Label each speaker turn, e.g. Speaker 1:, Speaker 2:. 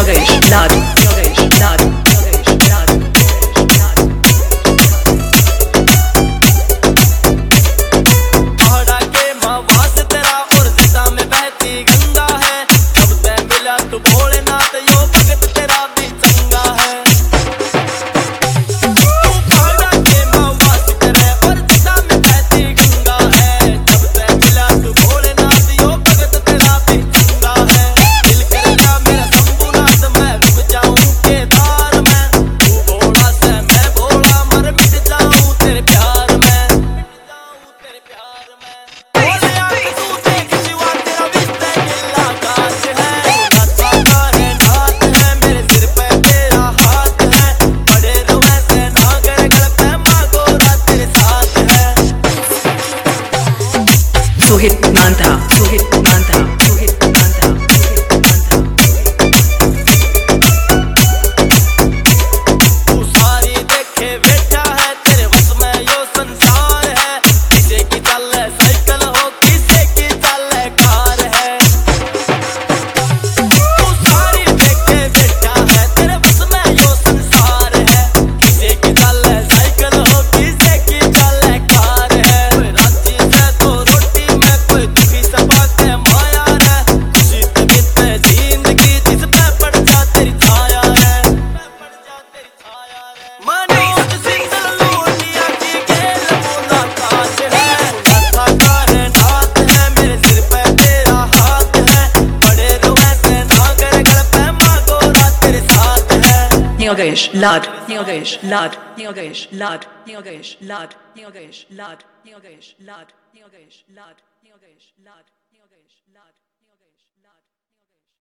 Speaker 1: Yogesh Lad, Yogesh Lad, Yogesh Lad, Yogesh Lad.
Speaker 2: पहाड़ा के मावास तेरा और दिशा में बहती गंगा है। जब तै मिला तू भोलेनाथ यो भगत तेरा भी चंगा है। पहाड़ा के मावास तेरा और दिशा में बहती गंगा है। जब तै मिला तू भोलेनाथ यो भगत तेरा भी चंगा है। दिल कर जा मेरा शंभुनाथ मैं डूब जाऊं केदार में। तू भोला से मैं भोला मर मिट जाऊं तेरे प्यार में।
Speaker 1: Suhit Manta, Suhit Manta, Suhit Manta, Suhit Manta.
Speaker 2: तू सारी देखे बैठा है तेरे बस में यो संसार है। किसे की चल साइकिल हो किसे की चल कार है। तू सारी देखे बैठा है तेरे बस में यो संसार है। किसे की चल साइकिल हो किसे की चल कार है। कोई रांची से तो रोटी में कोई दुखी सबा के माया है। खुशी तबीयत जिंदगी जिस पे पड़ जा तेरी छाया है। मनोज सिंह लूटिया की गेल मुलाकात है। लथा करे नाथ है मेरे सिर पे तेरा हाथ है। बड़े रुए से नागर गल पे मांगोरा तेरे साथ है।
Speaker 1: Yogesh Lad, Yogesh Lad, Yogesh Lad, Yogesh Lad, Yogesh Lad, Yogesh Lad, Yogesh Lad, Yogesh Lad.